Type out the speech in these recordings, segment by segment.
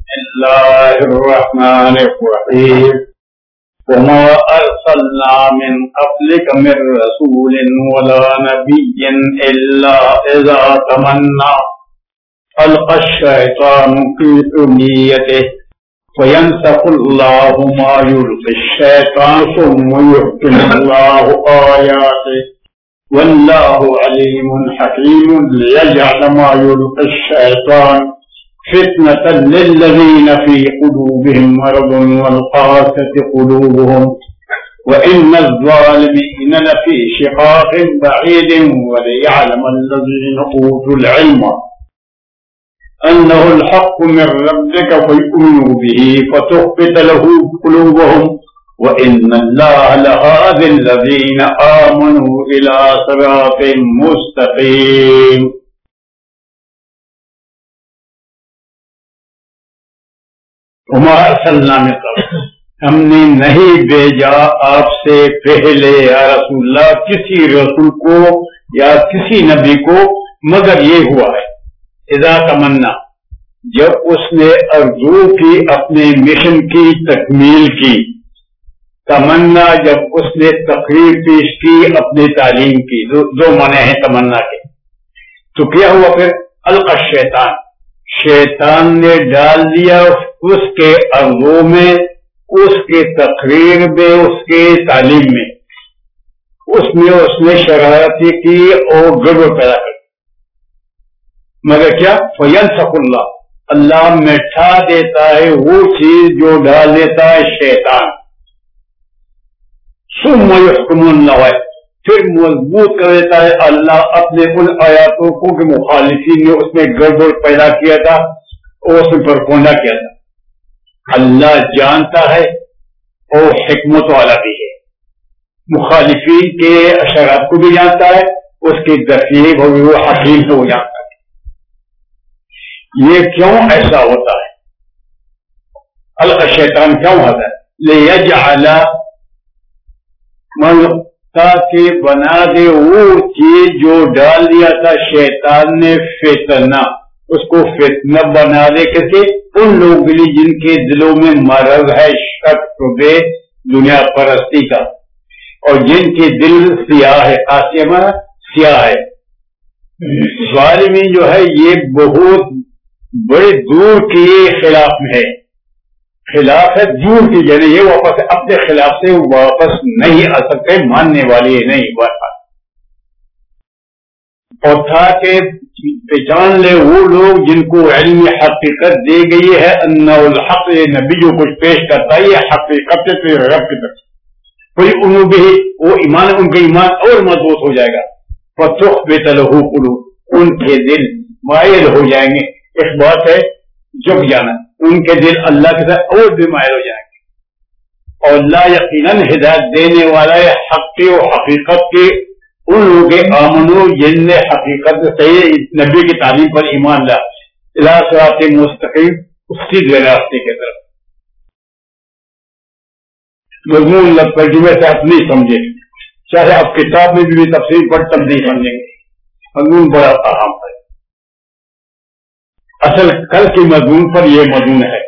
الله الرحمن الرحيم وما أرسلنا من قبلك من رسول ولا نبي إلا إذا تمنى ألقى الشيطان في أمنيته فينسخ الله ما يلقي الشيطان ثم يحكم الله آياته والله عليم حكيم ليجعل ما يلقي الشيطان فتنة للذين في قلوبهم مرض والقاسية قلوبهم وإن الظالمين لفي شقاق بعيد وليعلم الذين أوتوا العلم أنه الحق من ربك فيؤمنوا به فتخبت له قلوبهم وإن الله لهادي الذين آمنوا إلى صراط مستقيم. وما ارسلنا من قبل، ہم نے نہیں بھیجا آپ سے پہلے یا رسول اللہ کسی رسول کو یا کسی نبی کو مگر یہ ہوا ہے اذا تمنا، جب اس نے آرزو کی اپنے مشن کی تکمیل کی، تمنا جب اس نے تقریر پیش کی اپنی تعلیم کی، دو معنی ہیں تمنا کے، تو کیا ہوا پھر القى الشیطان، شیطان نے ڈال دیا اس کے عرضوں میں، اس کے تقریر میں، اس کے تعلیم میں، اس نے شرارتیں کی اور گڑبڑ پیدا کر، مگر کیا فینسخ اللہ، اللہ مٹھا دیتا ہے وہ چیز جو ڈال دیتا ہے شیطان، ثم یحکم اللہ، پھر مضبوط کر دیتا ہے اللہ اپنے ان آیاتوں کو کہ مخالفین نے اس میں گڑبڑ پیدا کیا تھا اور اس میں پرکھونڈا کیا تھا۔ اللہ جانتا ہے اور حکمت والا بھی ہے، مخالفین کے اشارات کو بھی جانتا ہے، اس کی تفسیر اور وہ حکیم کو جانتا ہے۔ یہ کیوں ایسا ہوتا ہے؟ القى الشیطان کیوں ہوتا ہے؟ لیجعل، تاکہ بنا دے وہ چیز جو ڈال دیا تھا شیطان نے فتنہ، اس کو فتنہ بنا دے کیسے؟ ان لوگوں کے لیے جن کے دلوں میں مرض ہے شک شبے دنیا پرستی کا، اور جن کے دل سیاہ ہے، قاسیہ سیاہ ہے۔ ظالمی جو ہے یہ بہت بڑے دور کے خلاف میں ہے، خلاف ہے دور کی، یعنی یہ واپس اپنے خلاف سے واپس نہیں آ سکتے، ماننے والی نہیں بات، اور تھا کہ پہچان لے وہ لوگ جن کو علم حقیقت دی گئی ہے، انہ الحق، یہ نبی جو کچھ پیش کرتا ہے یہ حقیقت سے رب کی طرف، کوئی انہوں بھی وہ ایمان، ان کا ایمان اور مضبوط ہو جائے گا، فتخبت له قلوب، ان کے دل مائل ہو جائیں گے، ایک بات ہے جھک جانا، ان کے دل اللہ کے ساتھ اور بھی مائل ہو جائیں گے، اور اللہ یقیناً ہدایت دینے والا ہے حق کی و حقیقت کی ان لوگوں کے آمنو جن نے حقیقت صحیح نبی کی تعلیم پر ایمان لا، الی صراط مستقیم، اس کی راستے کی طرف۔ مضمون ترجمے سے آپ نہیں سمجھے، چاہے آپ کتاب میں بھی تفسیر پڑھ تب نہیں سمجھیں گے، مضمون بڑا اہم ہے، اصل کل کے مضمون پر یہ مضمون ہے۔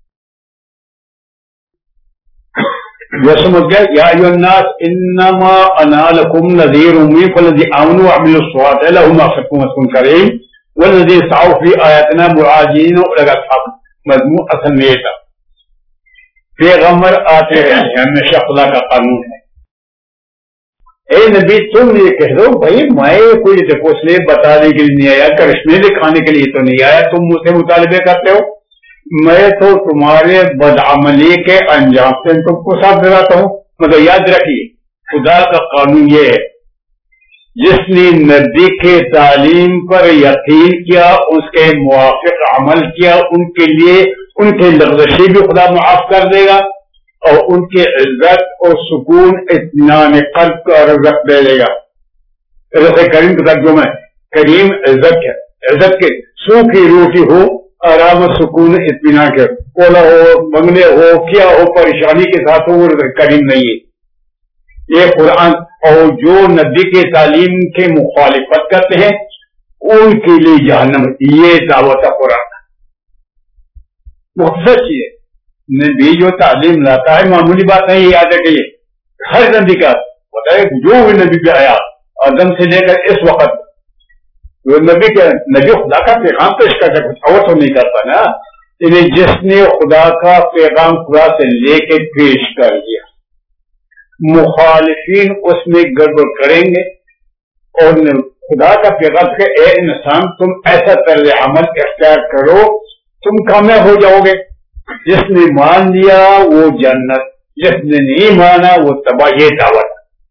جو سمجھ گئے، یا ایھا الناس انما انا لکم نذیر مبین فالذین آمنوا وعملوا الصالحات لهم مغفرۃ ورزق کریم والذین سعوا فی آیاتنا معاجزین اولئک اصحاب، مضمون اصل میں یہ تھا۔ پیغمبر آتے رہے ہیں، ہمیشہ خدا کا قانون ہے، اے نبی تم یہ کہہ دو بھائی میں کوئی اس لیے بتانے کے لیے نہیں آیا، کرشمے دکھانے کے لیے تو نہیں آیا، تم مجھ سے مطالبے کرتے ہو، میں تو تمہارے بدعملی کے انجام سے تم کو ساتھ دلاتا ہوں، مگر یاد رکھیے خدا کا قانون یہ ہے، جس نے نبی کے تعلیم پر یقین کیا، اس کے موافق عمل کیا، ان کے لیے ان کے لغزشیں بھی خدا معاف کر دے گا، اور ان کی عزت اور سکون اطمینان قلب کا رزق دے دے گا۔ رزق کریم کا ترجمہ ہے، کریم عزت ہے، عزت کے سوکھی روٹی ہو، آرام سکون اطمینان کے، اولا ہو، بنگلے ہو، کیا ہو، پریشانی کے ساتھ ہو، وہ رزق کریم نہیں ہے۔ یہ قرآن، اور جو نبی کے تعلیم کے مخالفت کرتے ہیں ان کے لیے جہنم، یہ دعوت قرآن۔ مختصر چیز ہے. نبی جو تعلیم لاتا ہے معمولی بات نہیں یاد رکھیے. ہر نبی کا بتائے جو بھی نبی پہ آیا آدم سے لے کر اس وقت وہ نبی خدا کا پیغام پیش کرتا ہے, کچھ اور تو نہیں کرتا نا. یعنی جس نے خدا کا پیغام خدا سے لے کے پیش کر دیا, مخالفین اس میں گڑبڑ کریں گے اور خدا کا پیغام کہ اے انسان تم ایسا طرز عمل اختیار کرو تم کامیاب ہو جاؤ گے. جس نے مان لیا وہ جنت, جس نے نہیں مانا وہ تباہ. یہ دعوت.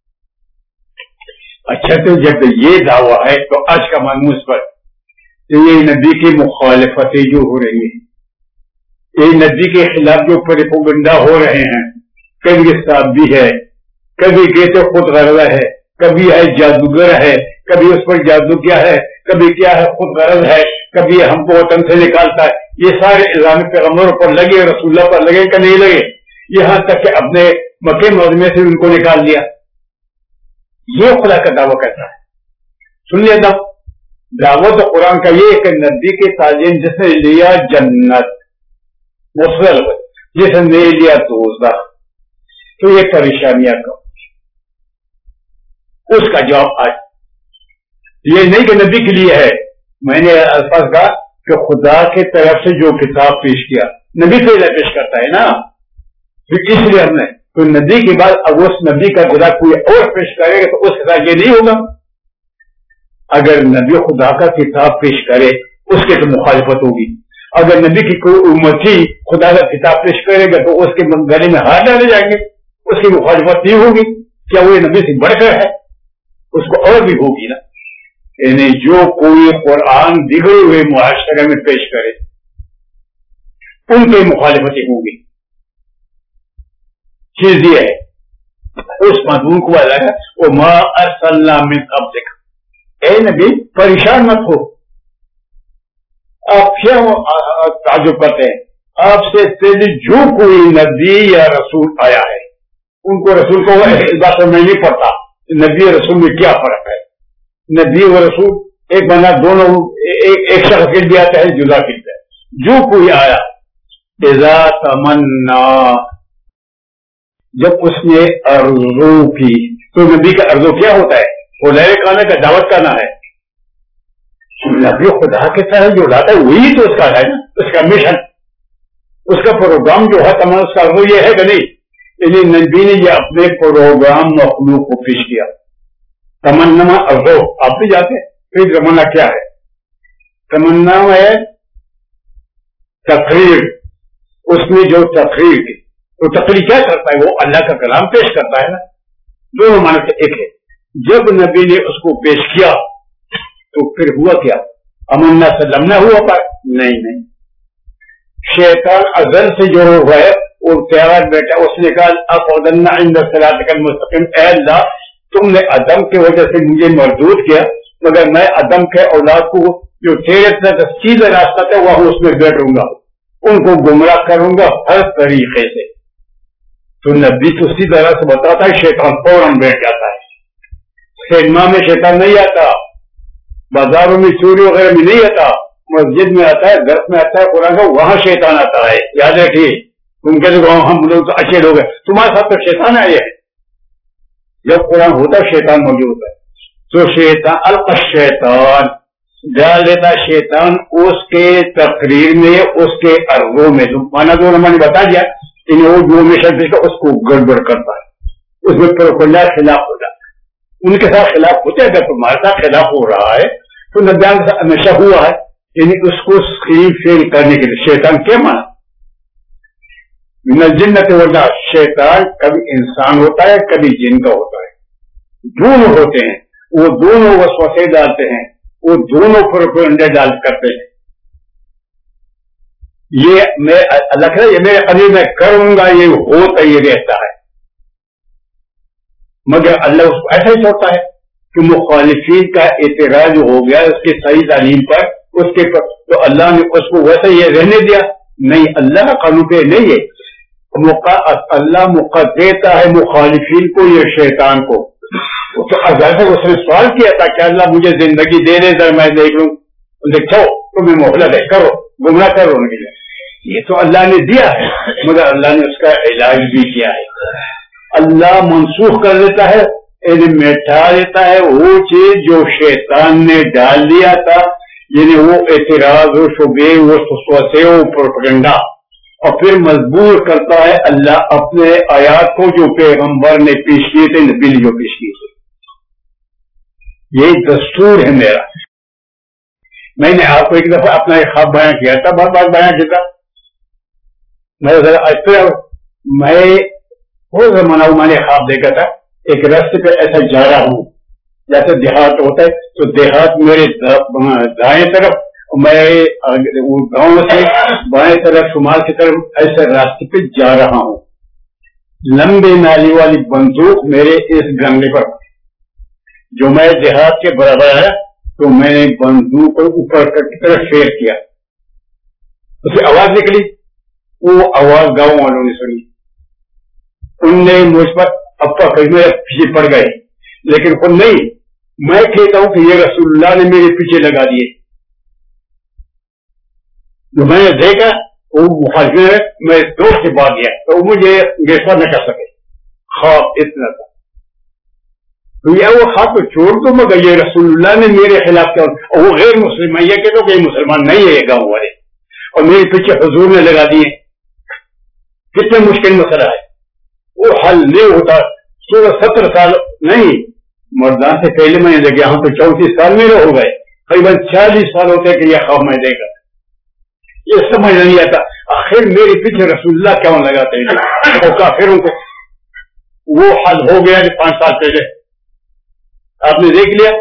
اچھا تو جب یہ دعویٰ ہے تو آج کا مانوس پر یہ نبی کی مخالفتیں جو ہو رہی ہیں, یہ نبی کے خلاف جو پروپیگنڈا ہو رہے ہیں, کبھی صاحب بھی ہے, کبھی کہتے خود غرض ہے, کبھی ہے جادوگر ہے, کبھی اس پر جادو کیا ہے, کبھی کیا ہے خود غرض ہے, کبھی ہم کو وطن سے نکالتا ہے. یہ سارے الزام پیغمبروں پر لگے, رسول اللہ پر لگے کہ نہیں لگے, یہاں تک کہ اپنے مکے معظمے سے ان کو نکال دیا. یہ خدا کا دعویٰ کرتا ہے. سن لیتا ہوں دعوت قرآن کا یہ کہ نبی کے تعلیم جس نے لیا جنت مسل, جس نے نہیں لیا دوزخ. تو یہ پریشانیاں کا اس کا جواب آج یہ نہیں کہ نبی کے لیے ہے. میں نے الفاظ کہا کہ خدا کی طرف سے جو کتاب پیش کیا نبی پہلے پیش کرتا ہے نا, اس لیے ہم نے تو نبی کے بعد اب اس نبی کا خدا کوئی اور پیش کرے گا تو اس کے ساتھ یہ نہیں ہوگا. اگر نبی خدا کا کتاب پیش کرے اس کے تو مخالفت ہوگی. اگر نبی کی کوئی امتی خدا کا کتاب پیش کرے گا تو اس کے گلے میں ہاتھ ڈالے جائیں گے, اس کی مخالفت نہیں ہوگی. کیا وہ نبی سے بڑھ کر ہے؟ اس کو اور بھی ہوگی نا. یعنی جو کوئی قرآن بگڑے ہوئے معاشرے میں پیش کرے ان کی مخالفتیں ہوں گی. چیز یہ ہے اس مضمون کو لگا وہ ما ارسلنا من قبلک, اے نبی پریشان مت ہو. آپ کیا تعجب کرتے ہیں؟ آپ سے پہلے جو کوئی نبی یا رسول آیا ہے ان کو رسول کو اس بات میں نہیں پڑتا نبی اور رسول میں کیا فرق ہے. نبی و رسول ایک بندہ دونوں ایک شخص کے لیے آتا ہے, جدا کرتا ہے. جو کوئی آیا اذا تمنا, جب اس نے ارزو کی, تو نبی کا ارزو کیا ہوتا ہے؟ وہ لہر کھانا کا دعوت کرنا ہے. نبی خدا کے طرح جو لاتا ہے وہی تو اس کا ہے نا, اس کا مشن, اس کا پروگرام جو ہے تمام اس کا ارزو یہ ہے کہ نہیں. یعنی نبی نے یہ اپنے پروگرام مخلوق کو پیش کیا. تمنا ارزو آپ بھی جاتے ہیں. پھر تمنا کیا ہے؟ تمنا ہے تقریر. اس میں جو تقریر کی تو تقریر کیا کرتا ہے؟ وہ اللہ کا کلام پیش کرتا ہے نا. دونوں معنی سے ایک ہے. جب نبی نے اس کو پیش کیا تو پھر ہوا کیا؟ امنا سلم نہ ہوا پر نہیں. شیطان ازل سے جو ہوا ہے وہ تیار بیٹا, اس نے کہا افعدنا عند صراطک المستقیم, اے اللہ تم نے آدم کی وجہ سے مجھے مردود کیا, مگر میں آدم کے اولاد کو جو تیرے طرح سیدھا راستہ تھا وہاں اس میں بیٹھوں گا, ان کو گمراہ کروں گا ہر طریقے سے. تو نبی تو سیدھا راستہ بتاتا ہے, شیطان فوراً بیٹھ جاتا ہے. سینما میں شیطان نہیں آتا, بازاروں میں چوری وغیرہ میں نہیں آتا, مسجد میں آتا ہے, درس میں آتا ہے قرآن کا, وہاں شیطان آتا ہے. یاد رکھیے تم کہتے ہو ہم لوگ تو اچھے لوگ ہیں, تمہارے ساتھ تو شیطان آئے ہیں. جب قرآن ہوتا ہے شیطان موجود ہوتا ہے. تو شیطان القى الشیطان ڈال دیتا شیطان اس کے تقریر میں, اس کے ارزوں میں. مانا تو نے بتا دیا کہ وہ جو مشن اس کو گڑبڑ کرتا ہے, اس میں پروپیگنڈا خلاف ہو جاتا ہے. ان کے ساتھ خلاف ہوتا ہے. اگر تمہارے ساتھ خلاف ہو رہا ہے تو نبیان کے ساتھ ہمیشہ ہوا ہے. یعنی اس کو اسکرین فیل کرنے کے لیے شیطان کیا مانا من الجنت والناس. شیطان کبھی انسان ہوتا ہے کبھی جن کا ہوتا ہے, دونوں ہوتے ہیں. وہ دونوں وسوسے ڈالتے ہیں, وہ دونوں پروپیگنڈے ڈال کرتے ہیں. یہ میں اللہ کہتا ہے یہ میرے قریب میں کروں گا, یہ ہوتا یہ رہتا ہے. مگر اللہ اس کو ایسا ہی چھوڑتا ہے کہ مخالفین کا اعتراض ہو گیا اس کی صحیح تعلیم پر, اس کے پر تو اللہ نے اس کو ویسا یہ رہنے دیا نہیں. اللہ کا قانون پہ نہیں ہے. اللہ موقع دیتا ہے مخالفین کو, یہ شیطان کو. تو اگر اس نے سوال کیا تھا کہ اللہ مجھے زندگی دے دے ذرا میں دیکھ لوں, دیکھو تمہیں مہلت ہے, کرو گمراہ کرو ان کے لیے. یہ تو اللہ نے دیا ہے مگر اللہ نے اس کا علاج بھی کیا ہے. اللہ منسوخ کر دیتا ہے، یعنی مٹا دیتا ہے وہ چیز جو شیطان نے ڈال دیا تھا، یعنی وہ اعتراض و شبے، وہ وسوسے و پروپیگنڈا، اور پھر مجبور کرتا ہے اللہ اپنے آیات کو جو پیغمبر نے پیش کیے تھے، نبی نے جو پیش کیے تھے. یہ دستور ہے میرا. میں نے آپ کو ایک دفعہ اپنا ایک خواب بیان کیا تھا، بار بار بیان کیا تھا. میں بہت زمانہ میں نے خواب دیکھا تھا، ایک راستے پہ ایسا جا رہا ہوں، جیسے دیہات ہوتا ہے تو دیہات میرے دائیں طرف، میں گاؤں سے بائیں طرف شمال کی طرف ایسے راستے پہ جا رہا ہوں. لمبے نالی والی بندوق میرے اس گنگے پر جو میں دیہات کے برابر ہے، تو میں نے بندوق کو اوپر کی طرف شیئر کیا، اسے آواز نکلی. وہ آواز گاؤں والوں نے سنی، ان نے مجھ پر اپا میرے پیچھے پڑ گئے، لیکن خود نہیں. میں کہتا ہوں کہ یہ رسول اللہ نے میرے پیچھے لگا دیے. جو میں نے دیکھا وہ مخالف میں دور سے بھاگ گیا تو مجھے گرفتار نہ کر سکے. خواب اتنا تھا. تو یہ وہ خواب تو چھوڑ دو، مگر یہ رسول اللہ نے میرے خلاف کیا، اور وہ غیر مسلم. میں یہ کہتا ہوں کہ یہ مسلمان نہیں ہے یہ گاؤں والے، اور میرے پیچھے حضور نے لگا دیے. کتنے مشکل مسئلہ ہے، وہ حل نہیں ہوتا. 17 سال نہیں، مردان سے پہلے میں نے دیکھا، ہم تو 34 سال میرے ہو گئے، قریباً 40 سال ہوتے کہ یہ خواب میں دیکھا. یہ سمجھ نہیں آتا آخر میرے پیچھے رسول اللہ کیوں لگاتے ہیں. اور کافروں کو وہ حل ہو گیا 5 سال پہلے، آپ نے دیکھ لیا.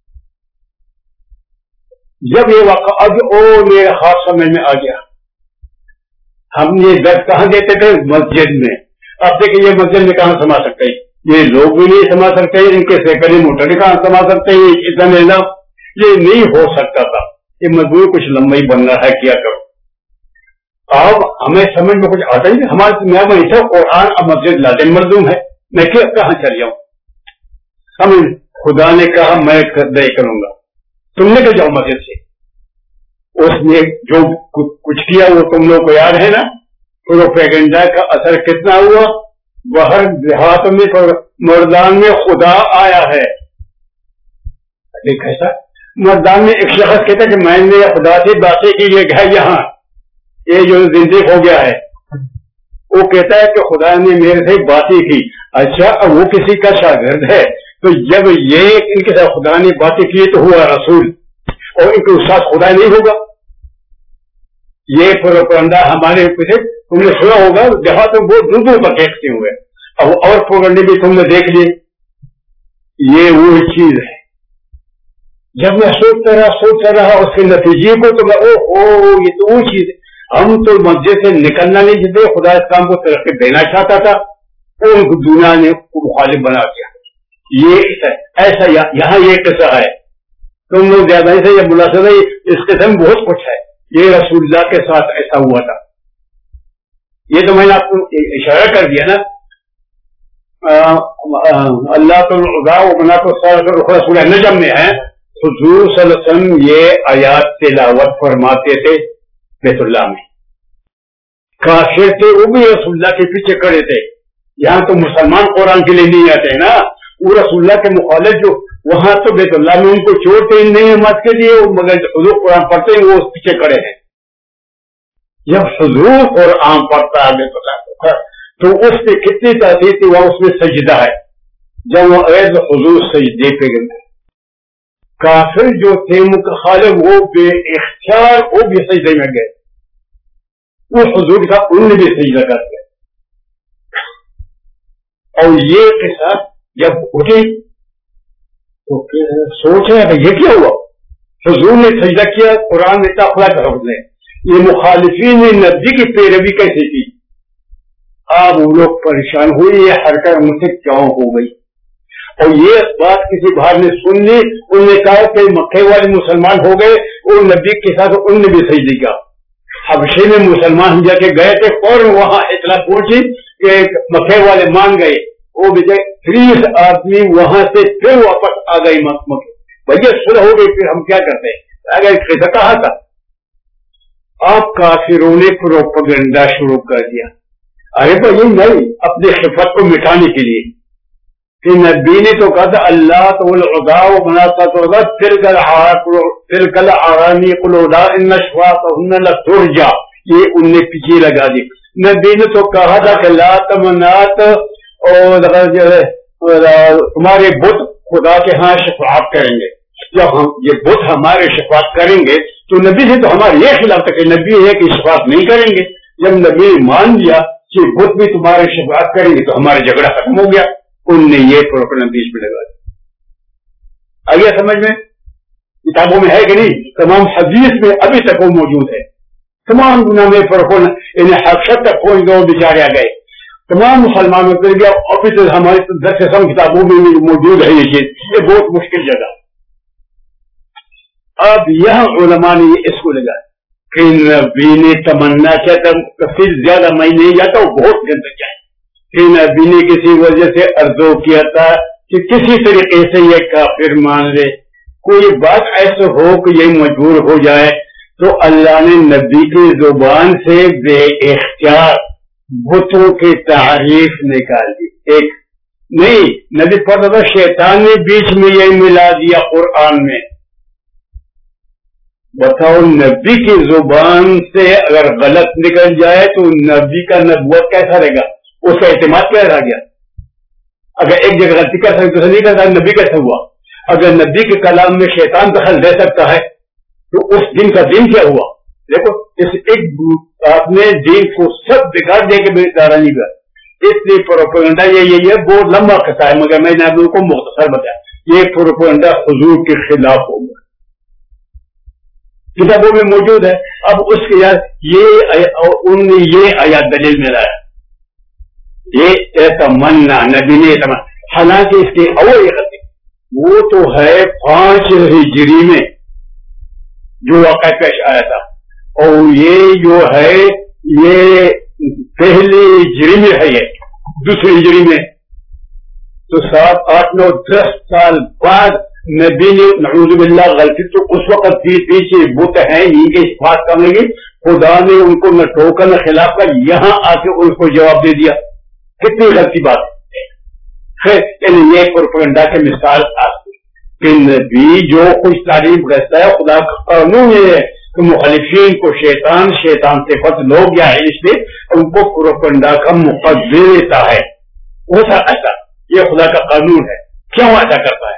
جب یہ واقعہ اب میرا خاص سمجھ میں آ گیا. ہم یہ درد کہاں دیتے تھے؟ مسجد میں. اب دیکھیں یہ مسجد میں کہاں سما سکتے ہیں، یہ لوگ بھی نہیں سما سکتے، ان کے سیکڑے موٹر کہاں سما سکتے ہیں. اتنا یہ نہیں ہو سکتا تھا. یہ مجبور کچھ لمبا ہی بن رہا ہے، کیا کرو. اب ہمیں سمجھ میں کچھ آتا ہی نہیں. ہمارے میں ایسا قرآن اب مسجد لاتے مردوم ہے، میں کہاں چل جاؤں. ہم خدا نے کہا میں دے کروں گا، تم نے کہ جاؤ مسجد سے. اس نے جو کچھ کیا وہ تم لوگ کو یاد ہے نا. پروپیگنڈا کا اثر کتنا ہوا. باہر دیہات میں مردان میں خدا آیا ہے. ایسا مردان میں ایک شخص کہتا کہ میں نے خدا سے باتیں کی، یہ گھر یہاں یہ جو زندگی ہو گیا ہے، وہ کہتا ہے کہ خدا نے میرے سے باتیں کی. اچھا وہ کسی کا شاگرد ہے، تو جب یہ ان کے ساتھ خدا نے باتیں کی تو ہوا رسول، اور ان کے ساتھ خدا نہیں ہوگا. یہ پروپیگنڈا ہمارے پیچھے تم نے سنا ہوگا، جہاں تک وہ دور پر دیکھتے ہوئے. اب اور پروپیگنڈے بھی تم نے دیکھ لیے. یہ وہ چیز ہے. جب میں سوچتا رہا اس کے نتیجے کو، تو میں یہ تو وہ چیز ہے. ہم تو مسجد سے نکلنا نہیں چاہتے. خدا اس کام کو ترقی دینا چاہتا تھا، اور دنیا نے مخالف بنا دیا. یہ ایسا یہاں یہ قصہ ہے. تم لوگ زیادہ سے یہ ملاحظہ ہے، اس قسم بہت کچھ ہے. یہ رسول اللہ کے ساتھ ایسا ہوا تھا. یہ تو میں نے آپ کو اشارہ کر دیا نا. اللہ تو رسول نجم میں ہے، حضور صلی اللہ علیہ وسلم یہ آیات تلاوت فرماتے تھے بیت اللہ میں. کافر تھے وہ بھی رسول اللہ کے پیچھے کھڑے تھے. یہاں تو مسلمان قرآن کے لیے نہیں آتے نا، وہ رسول اللہ کے مخالف جو وہاں تو بیت اللہ میں ان کو چھوڑتے نہیں مت کے لیے، مگر حضور قرآن پڑھتے ہیں وہ اس پیچھے کھڑے ہیں. جب حضور قرآن پڑھتا ہے بیت اللہ تو اس پہ کتنی تاثیر تھی. وہاں اس میں سجدہ ہے، جب وہ حضور سجدے پہ گئے. کافر جو تھے مخالف وہ بے اختیار وہ بھی سجدے میں گئے. وہ حضور کا ان نے بھی سجدہ کر دیا. اور یہ قصہ جب اٹھے تو سوچ رہے کہ یہ کیا ہوا. حضور نے سجدہ کیا، قرآن نے خدا کا حکم ہے. یہ مخالفین نے نبی کی پیروی کیسے کی. اب وہ لوگ پریشان ہوئے، یہ حرکت مجھ سے کیوں ہو گئی. اور یہ بات کسی باہر نے سن لی. انہوں نے کہا کہ مکے والے مسلمان ہو گئے، اور نبی کے ساتھ ان نے بھی سجدہ کیا. حبشے میں مسلمان جا کے گئے تھے، فوراً وہاں اطلاع پہنچی کہ مکے والے مان گئے. وہ 30 آدمی وہاں سے پھر واپس آ گئی مکے. بھیا صلح ہو گئی، پھر ہم کیا کرتے ہیں. اگر قصہ کہا تھا آپ کافروں نے پروپیگنڈا شروع کر دیا. ارے بھائی نہیں، اپنی خفت کو مٹانے کے لیے کہ نبی نے تو کہا تھا اللہ تو العدا و مناتا تو تلک الارانی قلودا ان شفاعتهن لترجى، یہ ان نے پیچھے لگا دی. نبی نے تو کہا تھا کہ لا تمنات اور تمہارے بت خدا کے ہاں شفاعت کریں گے. جب ہم یہ بت ہمارے شفاعت کریں گے تو نبی سے تو ہمارے یہ خلاف تھا کہ نبی ہے کہ شفاعت نہیں کریں گے. جب نبی مان لیا کہ بت بھی تمہارے شفاعت کریں گے تو ہمارا جھگڑا ختم ہو گیا. ان نے یہ پروگرام بیچ میں لگا دیا. آگے سمجھ میں کتابوں میں ہے کہ نہیں؟ تمام حدیث میں ابھی تک وہ موجود ہے. تمام دنیا میں فرق انہیں حقیقت تک پہنچ گئے، بیچارے آ گئے. تمام مسلمانوں کے لیے ابھی تک ہماری 10 سے کم کتابوں میں موجود ہے یہ چیز. یہ بہت مشکل جگہ. اب یہاں علماء نے اس کو لگا کہ نبی نے تمنا کیا تھا، کافی زیادہ میں نہیں جاتا، وہ بہت گندہ کیا ہے کہ نبی نے کسی وجہ سے ارزو کیا تھا کہ کسی طریقے سے یہ کافر مان لے. کوئی بات ایسا ہو کہ یہ مجبور ہو جائے تو اللہ نے نبی کی زبان سے بے اختیار بتوں کی تعریف نکال دی. ایک نہیں نبی پڑھتا تھا، شیطان نے بیچ میں یہ ملا دیا قرآن میں. بتاؤ نبی کی زبان سے اگر غلط نکل جائے تو نبی کا نبوت کیسا رہے گا، اس کا اعتماد کیا رہ گیا؟ اگر ایک جگہ غلطی کر سکتے تو نہیں کرتا، نبی کیسے ہوا؟ اگر نبی کے کلام میں شیطان دخل دے سکتا ہے تو اس دن کا دن کیا ہوا؟ دیکھو اس ایک اپنے دین کو سب بگاڑ دے کے دارا نہیں کر. اس لیے پروپیگنڈا یہ بہت لمبا قصہ ہے، مگر میں نے آپ کو مختصر بتایا. یہ پروپیگنڈا حضور کے خلاف ہوگا، کتابوں میں موجود ہے. اب اس کے ان نے یہ آیات دلیل میں لایا، یہ تمنا نبی نے تمنا. حالانکہ اس کی اول غلطی وہ تو ہے 5 ہجری میں جو واقعہ پیش آیا تھا، اور یہ جو ہے یہ پہلی ہجری میں ہے، یہ دوسری ہجری میں. تو 7 8 9 10 سال بعد نبی نے نعوذ باللہ غلطی تو اس وقت پیچھے بت ہیں ان کے بات کرنے کی، خدا نے ان کو نہ ٹوکا نہ خلاف کا، یہاں آ کے ان کو جواب دے دیا. کتنی غلطی بات ہے. خیر یعنی یہ پروپیگنڈا کی مثال آتی کہ نبی جو کچھ تعریف کرتا ہے خدا کا قانون یہ ہے کہ مخالفین کو شیطان سے فضل لوگ یا علم سے ان کو پروپیگنڈا کا موقع دے دیتا ہے. وہ ایسا یہ خدا کا قانون ہے. کیوں ایسا کرتا ہے؟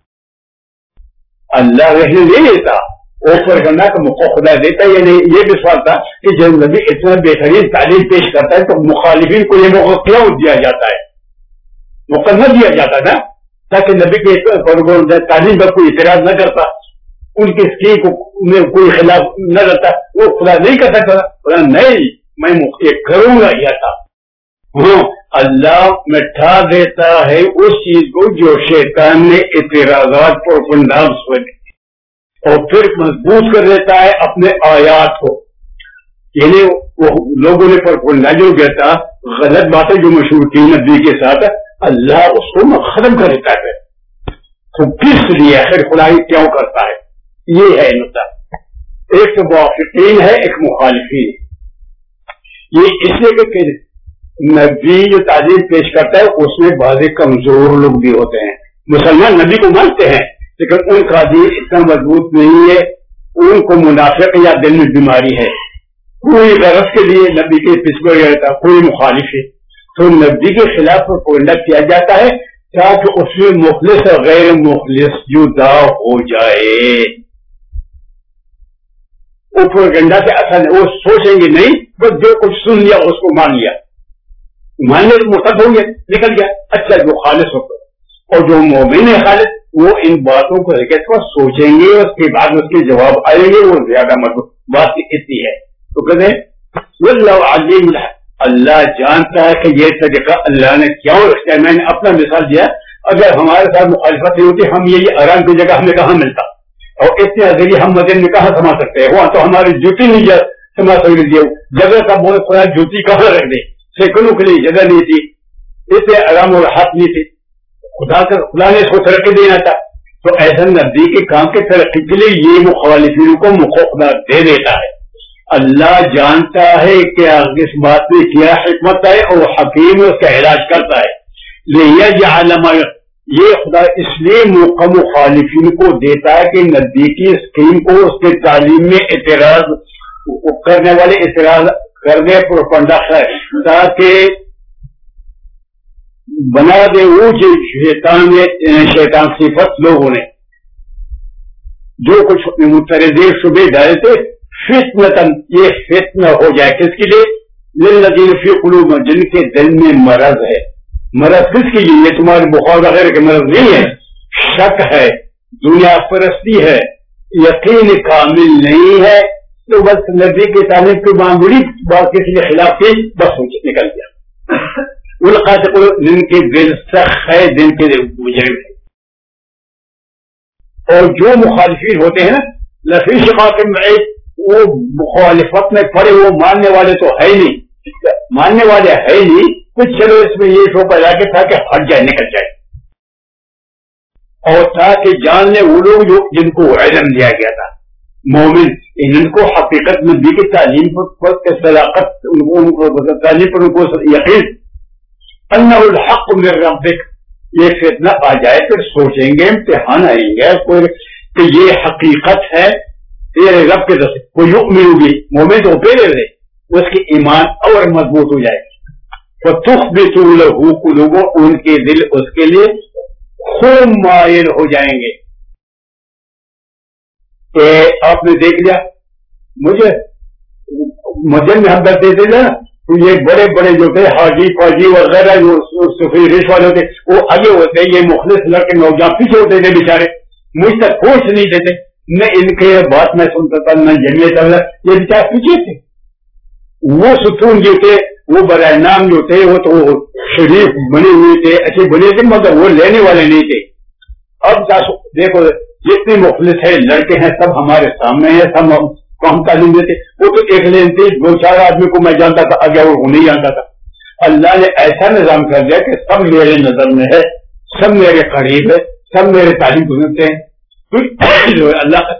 اللہ رہنے نہیں دیتا، وہ پروپیگنڈا کا موقع خدا دیتا ہے. یعنی یہ بھی سوال تھا کہ جب نبی اتنا بہترین تعلیم پیش کرتا ہے تو مخالفین کو یہ موقع کیوں دیا جاتا ہے؟ موقع نہ دیا جاتا نا تاکہ نبی کے تعلیم پر کوئی اعتراض نہ کرتا، ان کی اسکیم کو کوئی خلاف نہ کرتا. وہ خدا نہیں کر سکتا، خدا نہیں میں یہ کروں گا یہ تھا. ہاں اللہ مٹھا دیتا ہے اس چیز کو جو شیطان نے اعتراضات پروپیگنڈاز ہوئے اور پھر مضبوط کر دیتا ہے اپنے آیات کو. یعنی وہ لوگوں نے پروپیگنڈا جو کہتا غلط باتیں جو مشہور کی نبی کے ساتھ، اللہ اس کو ختم کر دیتا ہے. تو کس لیے آخر خدائی کیوں کرتا ہے؟ یہ ہے نقطہ. ایک تو موافقین ہے، ایک مخالفین. یہ اس لیے کہ نبی جو تعلیم پیش کرتا ہے اس میں بعض کمزور لوگ بھی ہوتے ہیں. مسلمان نبی کو مانتے ہیں لیکن ان کا دین اتنا مضبوط نہیں ہے، ان کو منافق یا دل میں بیماری ہے، کوئی غرض کے لیے نبی کے پیچھے رہتا، کوئی مخالف ہے تو نبی کے خلاف پروپیگنڈا کیا جاتا ہے تاکہ اس میں مخلص اور غیر مخلص جدا ہو جائے. وہ پروپیگنڈا سے اثر نہیں، وہ سوچیں گے نہیں، بس جو کچھ سن لیا اس کو مان لیا، ماننے مرتد ہوں گے، نکل گیا. اچھا جو خالص ہوتا اور جو مومن ہے خالص وہ ان باتوں کو سوچیں گے، اس کے بعد اس کے جواب آئیں گے، وہ زیادہ مضبوط بات اتنی ہے. تو کہتے ہیں واللہ علیم، اللہ جانتا ہے کہ یہ طریقہ اللہ نے کیوں رکھا ہے. میں نے اپنا مثال دیا، اگر ہمارے ساتھ مخالفت نہیں ہوتی ہم یہ آرام کی جگہ ہمیں کہاں ملتا، اور اتنے عزیزی ہم مدین میں کہاں سما سکتے ہیں؟ وہاں تو ہماری جوتی نہیں سما سکتی، جگہ کا بہت خدا جوتی کہاں رکھ دے، سیکنڈوں کے لیے جگہ نہیں تھی، اتنے آرام اور ہاتھ نہیں تھے. خدا نے اس کو ترقی دینا تھا تو ایسا نبی کے کام کے ترقی کے لیے یہ مخالفین کو موقع خدا دے دیتا ہے. اللہ جانتا ہے کہ اس بات میں کیا حکمت ہے اور حکیم اس کا علاج کرتا ہے. لیجعل ما یہ خدا اس لیے موقع مخالفین کو دیتا ہے کہ نزدیکی اسکیم کو اس کے تعلیم میں اعتراض کرنے والے اعتراض کرنے پر پنڈا ہے تاکہ بنا دے وہ جو شیطان صفت لوگوں نے جو کچھ مترجم شبے ڈالے تھے فتنتن یہ فتنہ ہو جائے کس کے لیے للذین فی قلوبہم جن کے دل میں مرض ہے. مرض کس کے لیے؟ یہ تمہارے بخار وغیرہ کے مرض نہیں ہے, شک ہے, دنیا پرستی ہے, یقین کامل نہیں ہے, تو بس نبی کی تعلیم کی معمولی بات کسی کے خلاف کی بس نکل گیا. القاتل جن کے دل سخت ہے, جن کے دل مجرم ہے. اور جو مخالفین ہوتے ہیں نا لفی شقاق بعید, وہ مخالفت میں پڑے, وہ ماننے والے تو ہے نہیں, ماننے والے ہے نہیں, کچھ چلو اس میں یہ شو پیدا کے تھا کہ ہٹ جائے نکل جائے, اور تھا کہ جان لے وہ لوگ جو جن کو علم دیا گیا تھا مومن, ان کو حقیقت میں بھی کی تعلیم پر صداقت تعلیم پر ان کو یقین انہ الحق من ربک, یہ فتنہ آ جائے پھر سوچیں گے امتحان آئیں گے کہ یہ حقیقت ہے تیرے رب کے دس کوئی یؤمن بھی مومن تو پہلے رہے اس کی ایمان اور مضبوط ہو جائے. فَتُخْبِتُ لَهُ قُلُوبُهُمْ, ان کے دل اس کے لیے خوب مائل ہو جائیں گے. کہ آپ نے دیکھ لیا مجھے مدن میں ہم دیتے تھے نا, تو یہ بڑے بڑے جو تھے حاجی فاجی وغیرہ جو صوفی ریش والے ہوتے وہ آگے ہوتے, یہ مخلص لڑکے نوجوان پیچھے ہوتے تھے بیچارے, مجھ تک پوچھ نہیں دیتے, نہ ان کے بات میں سنتا تھا نہ جمعے چل, یہ بیچارے پیچھے تھے. وہ ستون جو تھے وہ برائے نام جو تھے وہ تو شریف بنے ہوئے تھے, اچھے بنے تھے, مگر وہ لینے والے نہیں تھے. اب دیکھو جتنے مخلص ہے لڑکے ہیں سب ہمارے سامنے ہیں, سب ہم تعلیم دیتے. وہ تو ایک لین تھے, دو چار آدمی کو میں جانتا تھا, آگے وہ نہیں جانتا تھا. اللہ نے ایسا نظام کر دیا کہ سب میرے نظر میں ہے, سب میرے قریب ہے, سب میرے تعلیم گزرتے ہیں. جو اللہ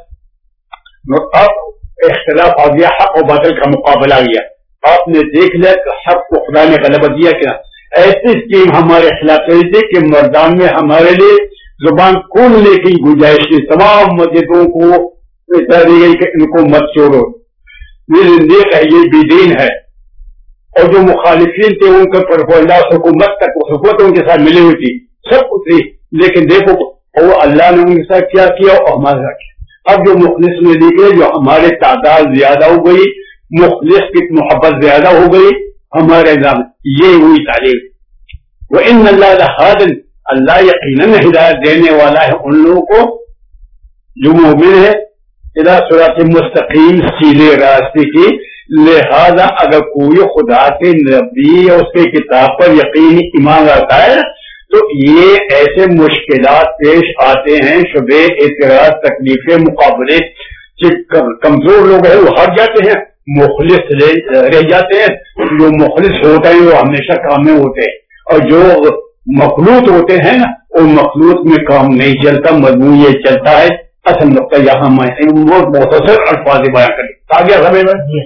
اب اختلاف آ گیا, حق و باطل کا مقابلہ آ گیا. آپ نے دیکھ لیا کہ حق کو خدا نے غلبہ دیا کیا. ایسی اسکیم ہمارے خلاف رہی تھی کہ مردان میں ہمارے لیے زبان کھولنے کی گنجائش تھی. تمام مسجدوں کو دی گئی کہ ان کو مت چھوڑو, یہ بھی دین ہے. اور جو مخالفین تھے ان کے پروپیگنڈا حکومت تک حکومت ان کے ساتھ ملی ہوئی تھی, سب کچھ تھی, لیکن دیکھو وہ اللہ نے ان کے ساتھ کیا کیا اور ہمارے ساتھ کیا. اب جو مخلص میں نکلے, جو ہمارے تعداد زیادہ ہو گئی, مخلص کی محبت زیادہ ہو گئی ہمارے نظام, یہ ہوئی تعلیم. وہ ان اللہ لہادن, اللہ یقیناً ہدایت دینے والا ہے ان لوگوں کو جو مومن ہے الی صراط مستقیم, سیدھے راستے کی. لہذا اگر کوئی خدا کے نبی یا اس کے کتاب پر یقینی ایمان رکھتا ہے تو یہ ایسے مشکلات پیش آتے ہیں, شبہ اعتراض تکلیفیں مقابلے, کمزور لوگ ہیں وہ ہٹ جاتے ہیں, مخلص رہ جاتے ہیں. جو مخلص ہوتے ہیں وہ ہمیشہ کام میں ہوتے ہیں, اور جو مخلوط ہوتے ہیں نا وہ مخلوط میں کام نہیں چلتا, مضمون یہ چلتا ہے. اصل نقطہ یہاں میں مختصر الفاظ بیان کریں آگے سمجھ میں.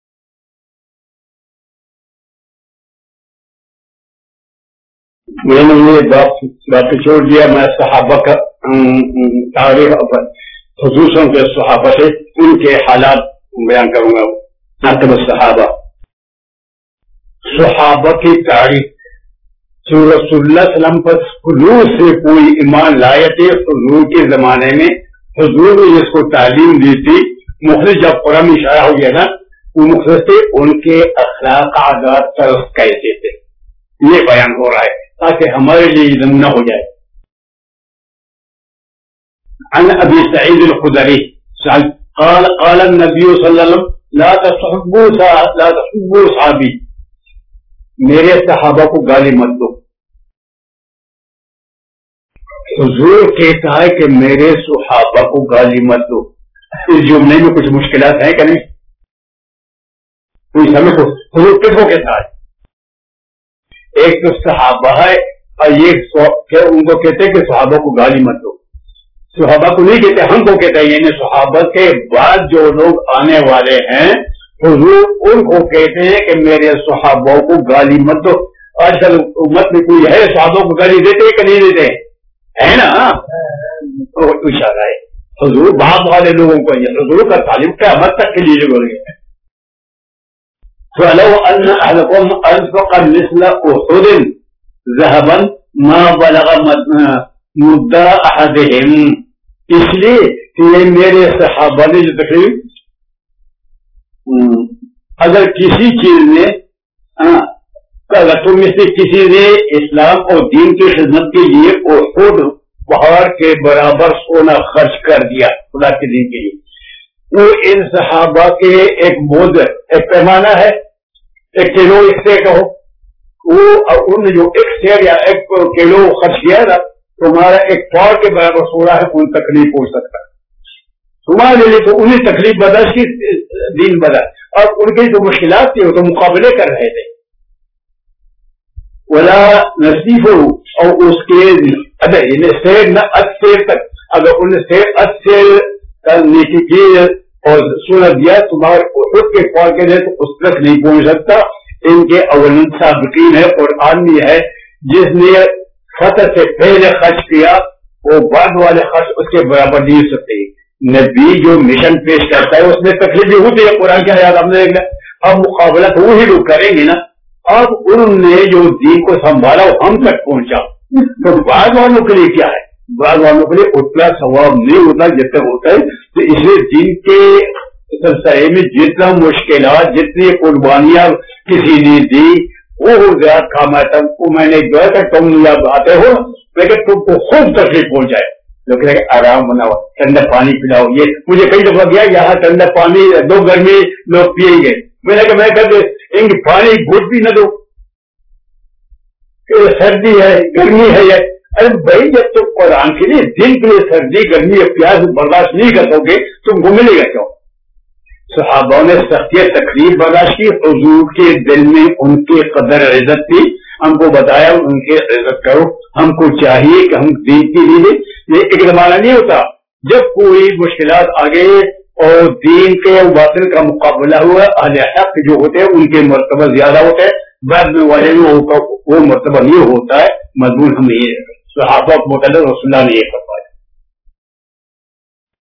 میں نے یہ بات چھوڑ دیا, میں صحابہ کا تاریخ خصوصاً کے صحابہ سے ان کے حالات بیان کروں گا. صحابہ کی تاریخ, رسول اللہ صلی اللہ علیہ وسلم پر حضور سے کوئی ایمان لائے تھے. حضور کے زمانے میں حضور نے جس کو تعلیم دی تھی, مخلص جب قرآن میں اشارہ ہو گیا نا, وہ مخلص تھے, ان کے اخلاق عادات طرز کیسے تھے یہ بیان ہو رہا ہے تاکہ ہمارے لیے نمونہ ہو جائے. عن ابی سعید الخدری قال النبی صلی اللہ علیہ وسلم لا تسبوا صحابی, میرے صحابہ کو گالی مت دو. حضور کہتا ہے کہ میرے صحابہ کو گالی مت دو. اس جملے میں کچھ مشکلات ہیں کہ نہیں؟ کوئی سمجھ کو حضور کس کو کہتا ہے؟ ایک تو صحابہ ہے اور یہ ان کو کہتے کہ صحابہ کو گالی مت دو. صحابہ کو نہیں کہتے, ہم کو کہتے ہیں. یعنی صحابہ کے بعد جو لوگ آنے والے ہیں حضور ان کو کہتے ہیں کہ میرے صحابوں کو گالی مت دو. آج کل امت میں کوئی ہے صحابوں کو گالی دیتے کہ نہیں دیتے؟ ہے نا. تو اشارہ ہے حضور بعد والے لوگوں کو یہ حضور کا تعلیم قیامت تک کے لیے ضروری ہے. فَلَوْ أَنَّ أَحَدَكُمْ أَنفَقَ مِثْلَ أُحُدٍ ذَهَبًا مَا بَلَغَ مُدَّ أَحَدِهِمْ. اس لیے کہ یہ میرے صحابہ نے جو تقریب اگر کسی چیز میں اگر تم میں سے کسی نے اسلام اور دین کی خدمت کے لیے خود پہاڑ کے برابر سونا خرچ کر دیا خدا کے دین کے لیے، وہ ان صحابہ کے ایک موزر ایک پیمانہ ہے، ایک کلو اس سے کہو، وہ انہوں نے جو ایک سیر یا ایک کلو خرچ کیا تھا تمہارا ایک پاؤ کے برابر سونا ہے، ان تکلیف ہو سکتا ہے تمہارے لیے. تو انہیں تکلیف برداشت کی دین بدا، اور ان کی جو مشکلات تھی وہ تو مقابلے کر رہے تھے. ولا نصیف اور اس کے سیر نہ سیر تک اگر انہیں سیر سیر نیچے کی اور سونا دیا تمہارے خود کے پاؤ کے لیے تو اس تک نہیں پہنچ سکتا. ان کے اولین سابقین ہے قرآن بھی ہے جس نے فتح سے پہلے خرچ کیا وہ بعد والے خرچ اس کے برابر نہیں ہو سکتے. نبی جو مشن پیش کرتا ہے اس میں تکلیفیں ہوتی ہے. قرآن کی آیات ہم نے دیکھا. اب مقابلہ تو وہی لوگ کریں گے نا. اب انہوں نے جو دین کو سنبھالا وہ ہم تک پہنچا، تو بعد والوں کے لیے کیا ہے؟ بعد والوں کے لیے اتنا ثواب نہیں ہوتا جتنا ہوتا ہے. تو اس لیے دین کے سلسلے میں جتنا مشکلات جتنی قربانیاں کسی نے دی وہ زیادہ کام آتا. میں نے جو ہے کہ تم جب آتے ہو لیکن تم کو خوب تکلیف پہنچ جائے، لیکن آرام بناؤ، ٹھنڈا پانی پلاؤ. یہ مجھے کئی دفعہ گیا یہاں ٹھنڈا پانی دو گرمی لوگ پیئیں گے، میں نے کہا میں کہتے ان کی پانی گھٹ بھی نہ دو کہ سردی ہے گرمی ہے. ارے بھائی جب تم قرآن کے لیے دن کے لیے سردی گرمی یا پیاس برداشت نہیں کر سکو گے تم کو ملے گا کیوں؟ صحابہ نے سختی تکلیف برداشت کی، حضور کے دل میں ان کی قدر عزت تھی. ہم کو بتایا ان کی عزت کرو. ہم کو چاہیے کہ ہم دین کے لیے یہ ایک زمانہ نہیں ہوتا جب کوئی مشکلات آ گئے اور دین کے باطل کا مقابلہ ہوا، اہل حق جو ہوتے ہیں ان کے مرتبہ زیادہ ہوتے ہیں، بعد میں والے وہ مرتبہ نہیں ہوتا ہے. مضمون ہم یہ صحابہ متعلق رسول اللہ نے یہ فرمایا.